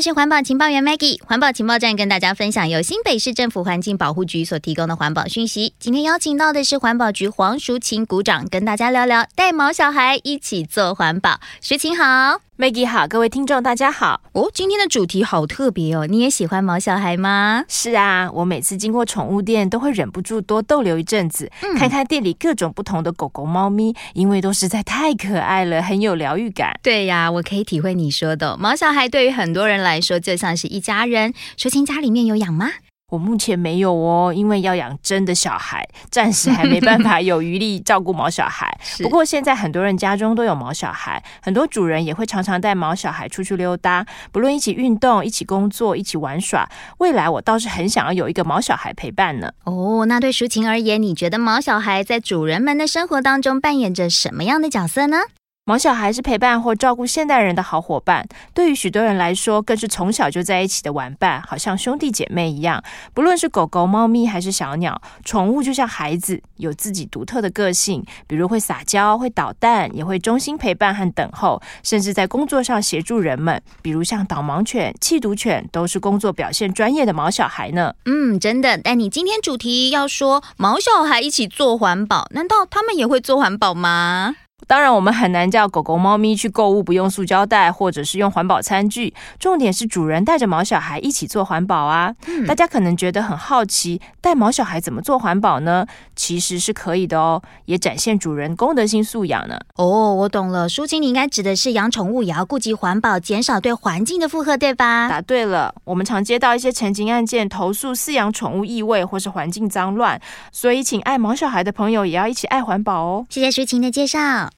我是环保情报员 Maggie， 环保情报站跟大家分享由新北市政府环境保护局所提供的环保讯息。今天邀请到的是环保局黄淑琴股长，跟大家聊聊带毛小孩一起做环保。淑琴好。 Maggie 好，各位听众大家好。 今天的主题好特别哦，你也喜欢毛小孩吗？ 是啊，我每次经过宠物店都会忍不住多逗留一阵子，看看店里各种不同的狗狗猫咪，因为都实在太可爱了，很有疗愈感。 对呀，我可以体会你说的，毛小孩对于很多人来说就像是一家人。淑琴家里面有养吗？ 我目前没有哦，因为要养真的小孩，暂时还没办法有余力照顾毛小孩。不过现在很多人家中都有毛小孩，很多主人也会常常带毛小孩出去溜达，不论一起运动、一起工作、一起玩耍。未来我倒是很想要有一个毛小孩陪伴呢。 那对淑琴而言，你觉得毛小孩在主人们的生活当中扮演着什么样的角色呢？ 毛小孩是陪伴或照顾现代人的好伙伴，对于许多人来说更是从小就在一起的玩伴，好像兄弟姐妹一样。不论是狗狗、猫咪还是小鸟，宠物就像孩子，有自己独特的个性，比如会撒娇、会捣蛋，也会忠心陪伴和等候，甚至在工作上协助人们，比如像导盲犬、缉毒犬，都是工作表现专业的毛小孩呢。 真的。但你今天主题要说毛小孩一起做环保，难道他们也会做环保吗？ 当然我们很难叫狗狗猫咪去购物不用塑胶袋，或者是用环保餐具，重点是主人带着毛小孩一起做环保啊。大家可能觉得很好奇，带毛小孩怎么做环保呢？其实是可以的哦，也展现主人公德心素养呢。 我懂了，淑琴你应该指的是养宠物也要顾及环保，减少对环境的负荷，对吧？ 答对了，我们常接到一些陈情案件，投诉饲养宠物异味或是环境脏乱，所以请爱毛小孩的朋友也要一起爱环保哦。 谢谢淑琴的介绍。